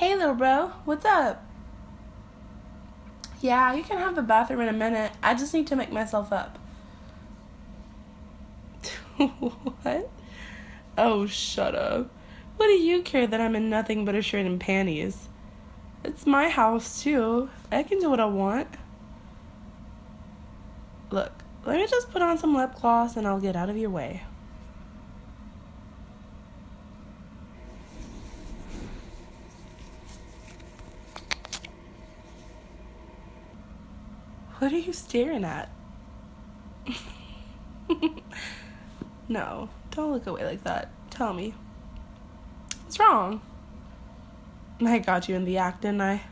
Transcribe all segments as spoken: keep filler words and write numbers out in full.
Hey, little bro, what's up? Yeah, you can have the bathroom in a minute. I just need to make myself up. What? Oh, shut up. What do you care that I'm in nothing but a shirt and panties? It's my house, too. I can do what I want. Look, let me just put on some lip gloss and I'll get out of your way. What are you staring at? No, don't look away like that. Tell me. What's wrong? I got you in the act, didn't I?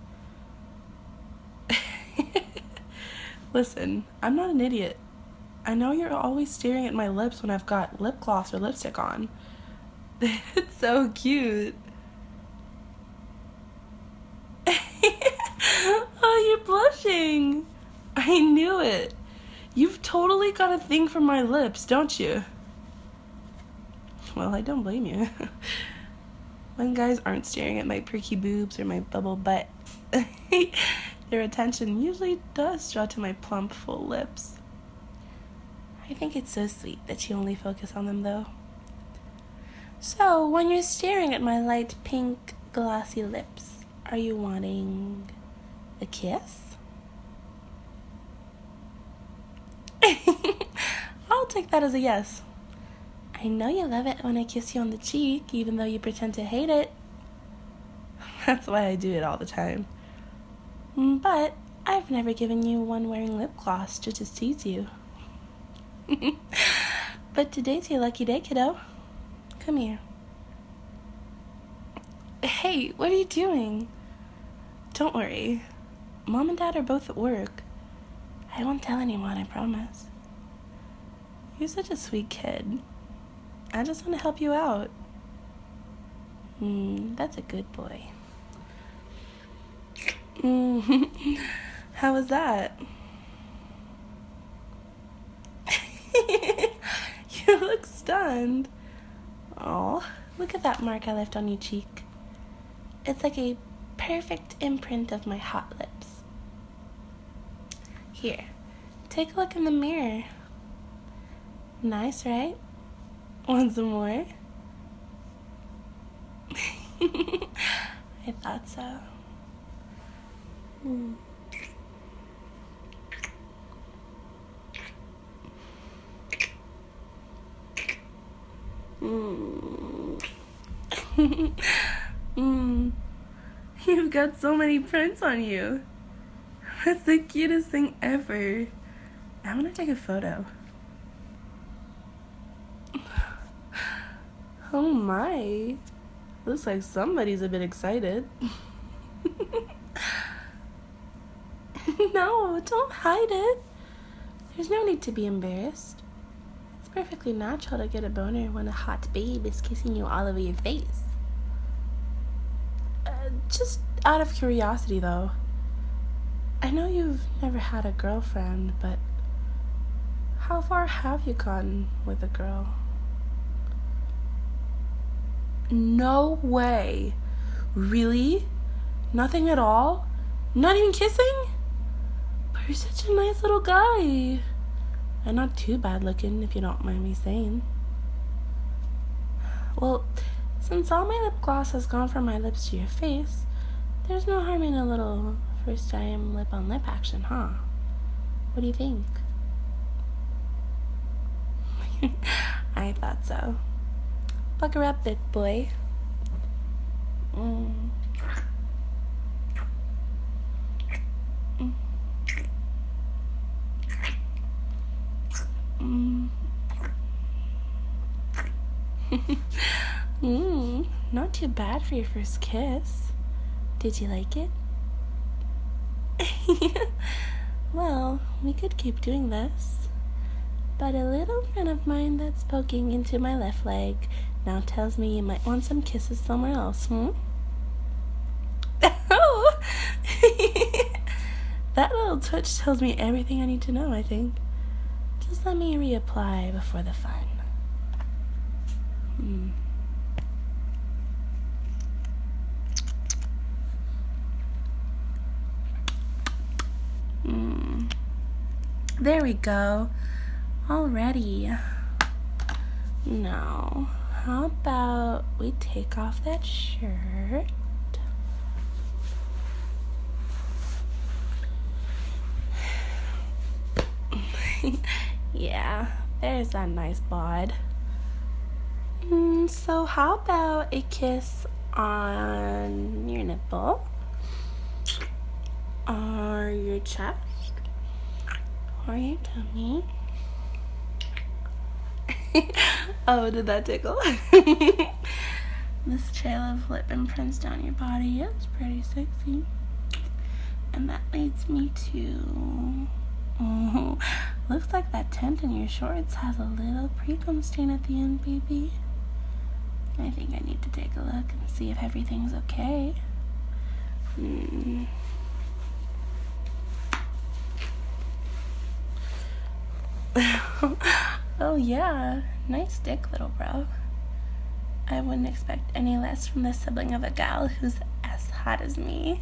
Listen, I'm not an idiot. I know you're always staring at my lips when I've got lip gloss or lipstick on. It's so cute. Oh, you're blushing. I knew it. You've totally got a thing for my lips, don't you? Well, I don't blame you. When guys aren't staring at my perky boobs or my bubble butt, their attention usually does draw to my plump, full lips. I think it's so sweet that you only focus on them, though. So, when you're staring at my light pink, glossy lips, are you wanting a kiss? I'll take that as a yes. I know you love it when I kiss you on the cheek, even though you pretend to hate it. That's why I do it all the time. But I've never given you one wearing lip gloss just to tease you. But today's your lucky day, kiddo. Come here. Hey, what are you doing? Don't worry. Mom and Dad are both at work. I won't tell anyone, I promise. You're such a sweet kid. I just want to help you out. Hmm, that's a good boy. Mm, how was that? You look stunned. Aw, look at that mark I left on your cheek. It's like a perfect imprint of my hot lips. Here, take a look in the mirror. Nice, right? Want some more? I thought so. Mm. Mm. Mm. You've got so many prints on you. That's the cutest thing ever. I want to take a photo. Oh my. Looks like somebody's a bit excited. No, don't hide it. There's no need to be embarrassed. It's perfectly natural to get a boner when a hot babe is kissing you all over your face. Uh, just out of curiosity, though. I know you've never had a girlfriend, but how far have you gone with a girl? No way. Really? Nothing at all? Not even kissing? But you're such a nice little guy. And not too bad looking, if you don't mind me saying. Well, since all my lip gloss has gone from my lips to your face, there's no harm in a little first time lip on lip action, huh? What do you think? I thought so. Pucker up, big boy. Mm. Mm. mm. Not too bad for your first kiss. Did you like it? Well, we could keep doing this. But a little friend of mine that's poking into my left leg now tells me you might want some kisses somewhere else, hmm? Oh! That little touch tells me everything I need to know, I think. Just let me reapply before the fun. Hmm. There we go. Already. Now, how about we take off that shirt? Yeah, there's that nice bod. Mm, so how about a kiss on your nipple, or your chest, or your tummy? Oh, did that tickle? This trail of lip imprints down your body is pretty sexy. And that leads me to... Oh, looks like that tent in your shorts has a little pre-cum stain at the end, baby. I think I need to take a look and see if everything's okay. Hmm. Oh yeah, nice dick, little bro. I wouldn't expect any less from the sibling of a gal who's as hot as me.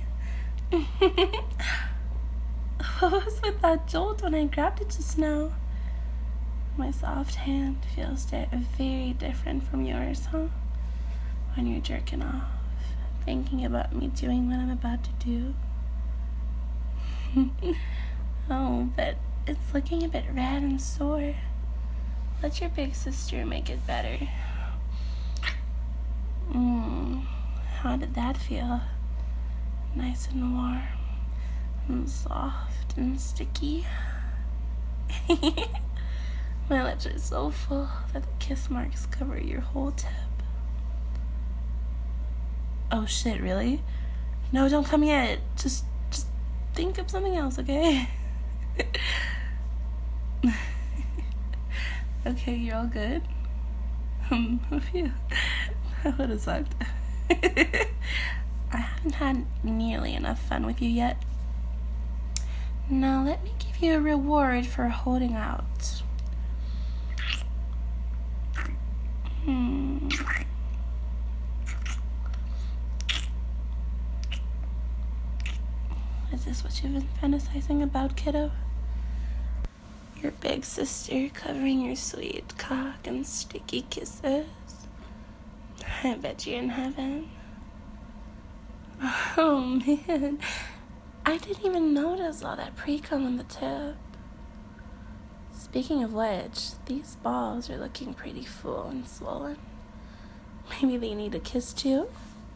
What was with that jolt when I grabbed it just now? My soft hand feels di- very different from yours, huh? When you're jerking off, thinking about me doing what I'm about to do. Oh, but it's looking a bit red and sore. Let your big sister make it better. Mmm, how did that feel? Nice and warm, and soft and sticky. My lips are so full that the kiss marks cover your whole tip. Oh shit, really? No, don't come yet. Just, just think of something else, okay? Okay, you're all good? Um, phew. That would have sucked. I haven't had nearly enough fun with you yet. Now let me give you a reward for holding out. Hmm. Is this what you've been fantasizing about, kiddo? Your big sister covering your sweet cock and sticky kisses. I bet you're in heaven. Oh man, I didn't even notice all that pre-cum on the tip. Speaking of which, these balls are looking pretty full and swollen. Maybe they need a kiss too?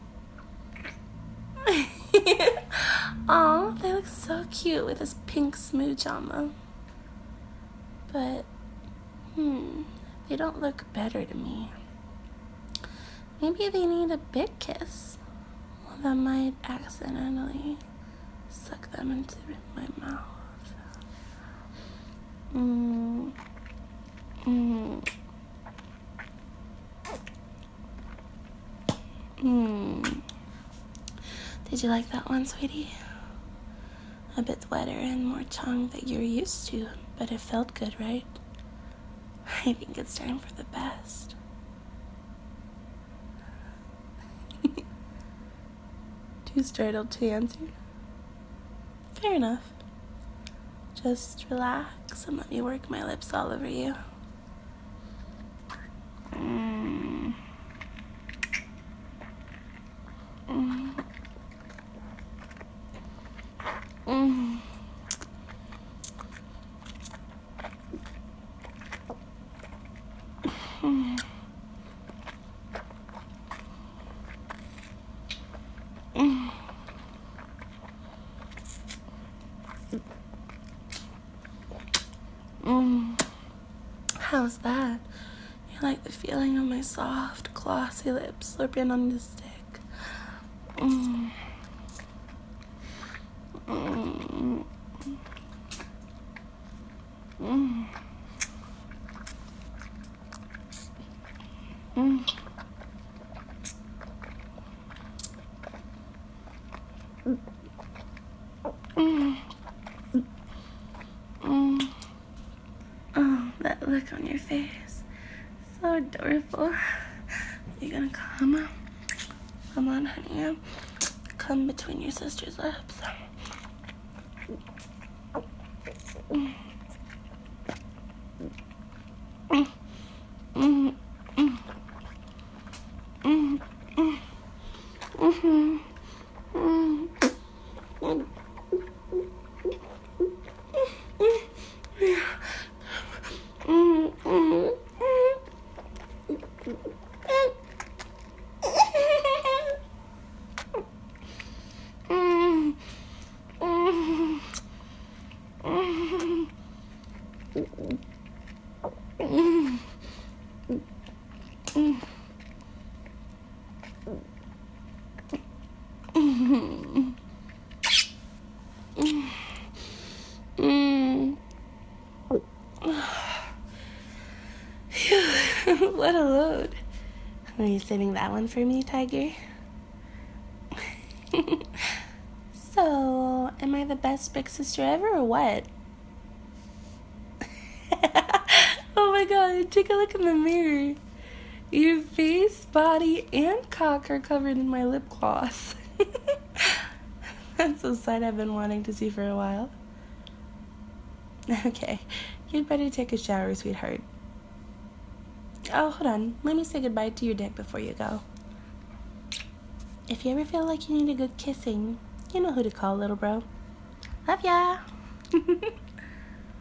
Aw, they look so cute with this pink smooch on them. But, hmm, they don't look better to me. Maybe they need a big kiss. One that might accidentally suck them into my mouth. Mmm. Mmm. Mmm. Did you like that one, sweetie? A bit wetter and more tongue than you're used to, but it felt good, right? I think it's time for the best. Too startled to answer? Fair enough. Just relax and let me work my lips all over you. Mm. Mm. Mm. Mm. Mm. Mm. How's that? You like the feeling of my soft, glossy lips slurping on this stick? Mm. Mm. Mm. Mm. Mm. Mm. Oh, that look on your face. So adorable. You're gonna come? Come on, honey. Come between your sister's lips. Mm-hmm. Mm. Mm. Mm. Mm. What a load. Are you saving that one for me, Tiger? So, am I the best big sister ever or what? Oh my god, take a look in the mirror. Your face, body, and cock are covered in my lip gloss. That's a sight I've been wanting to see for a while. Okay, you'd better take a shower, sweetheart. Oh, hold on. Let me say goodbye to your dick before you go. If you ever feel like you need a good kissing, you know who to call, little bro. Love ya!